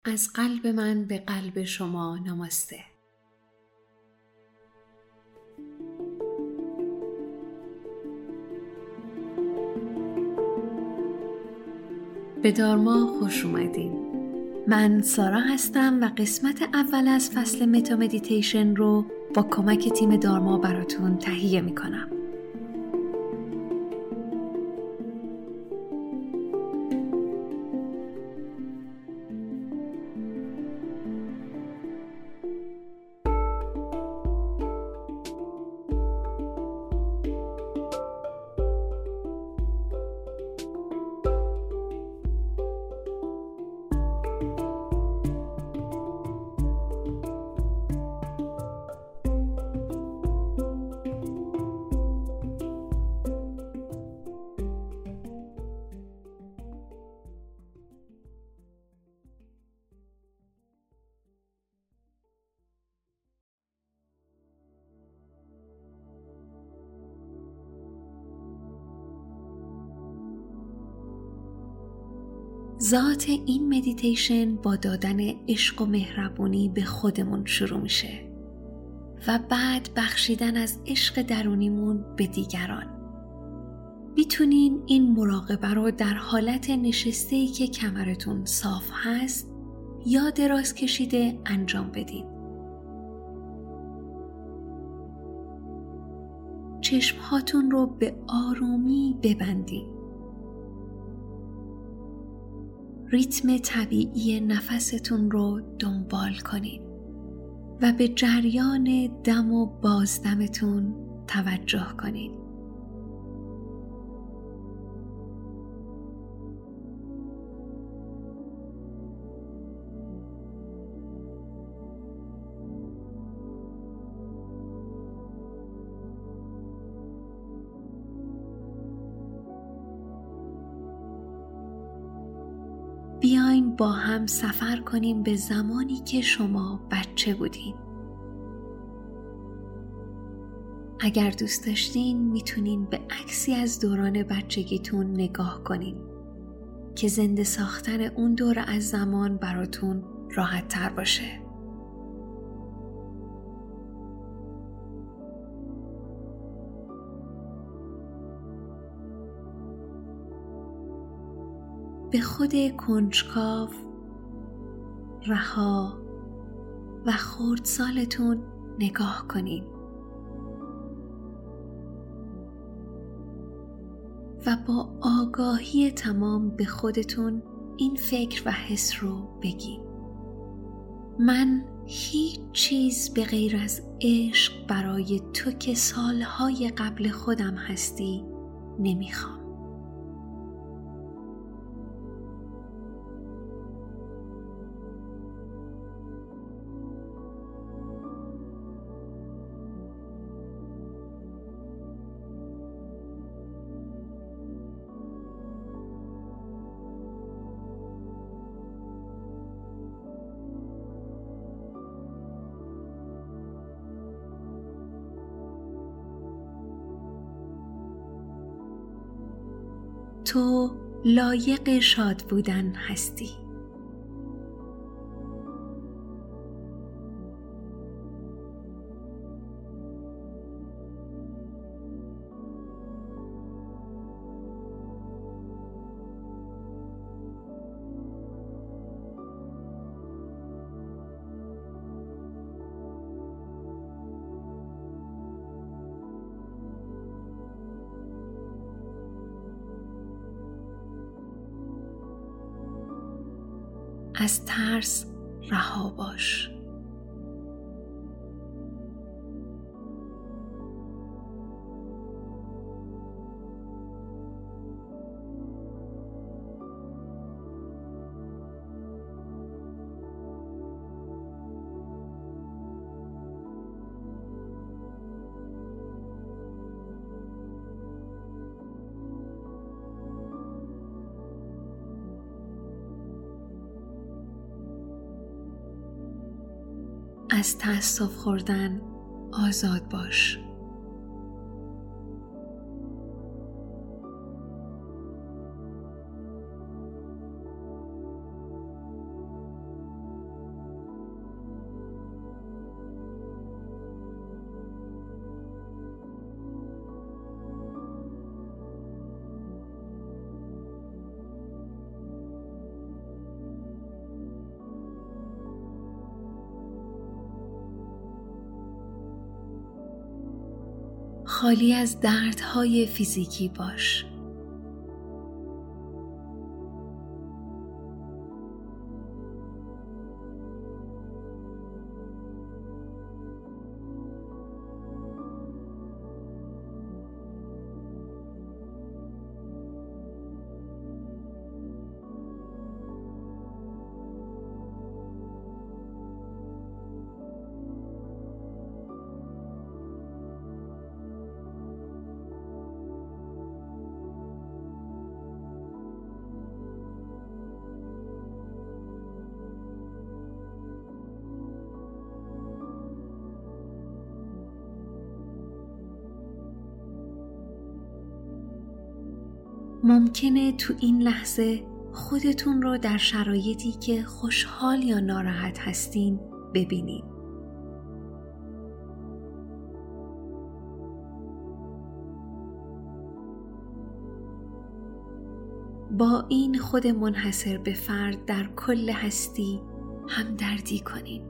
از قلب من به قلب شما نماسته. به دارما خوش اومدین. من سارا هستم و قسمت اول از فصل متا مدیتیشن رو با کمک تیم دارما براتون تهیه میکنم. ذات این مدیتیشن با دادن عشق و مهربونی به خودمون شروع میشه و بعد بخشیدن از عشق درونیمون به دیگران. میتونین این مراقبه رو در حالت نشسته‌ای که کمرتون صاف هست یا دراز کشیده انجام بدین. چشمهاتون رو به آرومی ببندین. ریتم طبیعی نفستون رو دنبال کنین و به جریان دم و بازدمتون توجه کنین. بیاین با هم سفر کنیم به زمانی که شما بچه بودین. اگر دوست داشتین میتونین به عکسی از دوران بچگیتون نگاه کنین که زنده ساختن اون دوره از زمان براتون راحت تر باشه. به خود کنجکاو، رها و خردسالتون نگاه کنین و با آگاهی تمام به خودتون این فکر و حس رو بگین: من هیچ چیز به غیر از عشق برای تو که سالهای قبل خودم هستی نمیخوام. تو لایق شاد بودن هستی. از ترس رها باش. از تأسف خوردن آزاد باش. خالی از دردهای فیزیکی باش. ممکنه تو این لحظه خودتون رو در شرایطی که خوشحال یا ناراحت هستین ببینین. با این خود منحصر به فرد در کل هستی همدردی کنین.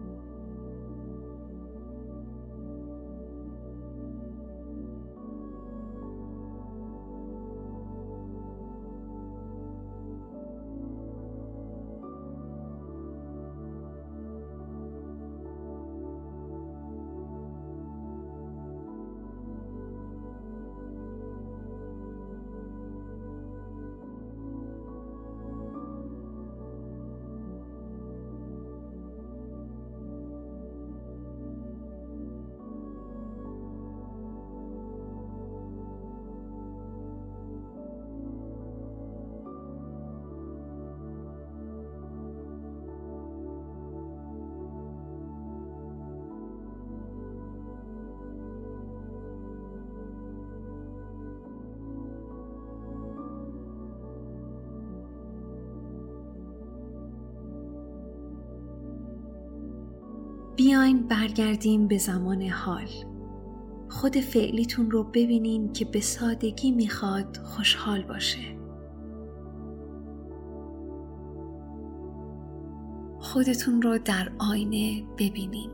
بیاین برگردیم به زمان حال. خود فعلیتون رو ببینین که به سادگی میخواد خوشحال باشه. خودتون رو در آینه ببینین.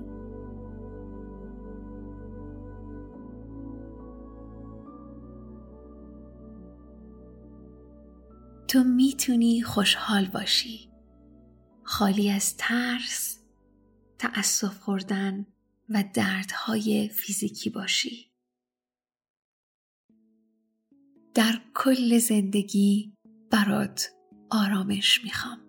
تو میتونی خوشحال باشی، خالی از ترس، تأسف خوردن و دردهای فیزیکی باشی. در کل زندگی برات آرامش میخوام.